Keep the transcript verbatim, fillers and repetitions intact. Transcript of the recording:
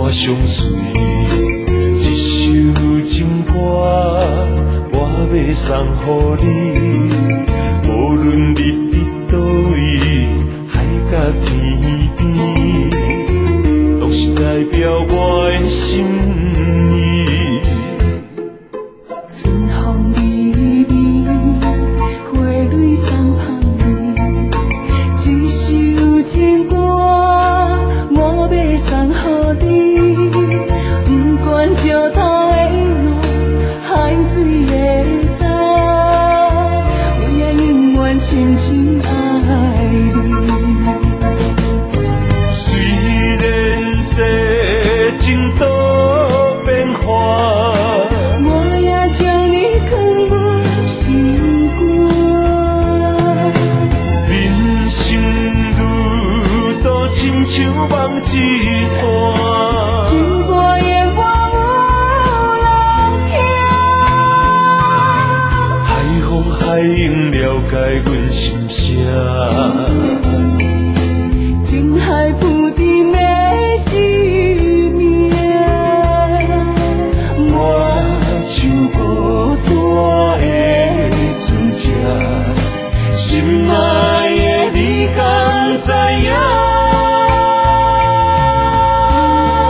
我相随，一首情歌我要送予你，无论你伫倒位，海角天边，拢是代表我的心意。 春风微微，花蕊送香味，一首情歌我要送予你，不管石头的路，海水的干，我也永远深深爱你。 虽然世情多变化， 我也将你藏入心肝。 人生路途亲像梦一团， 情歌永远有人听。 海风海涌了解阮心声， 情海浮沉的生命， 我像孤单的船只，心爱的你敢知影？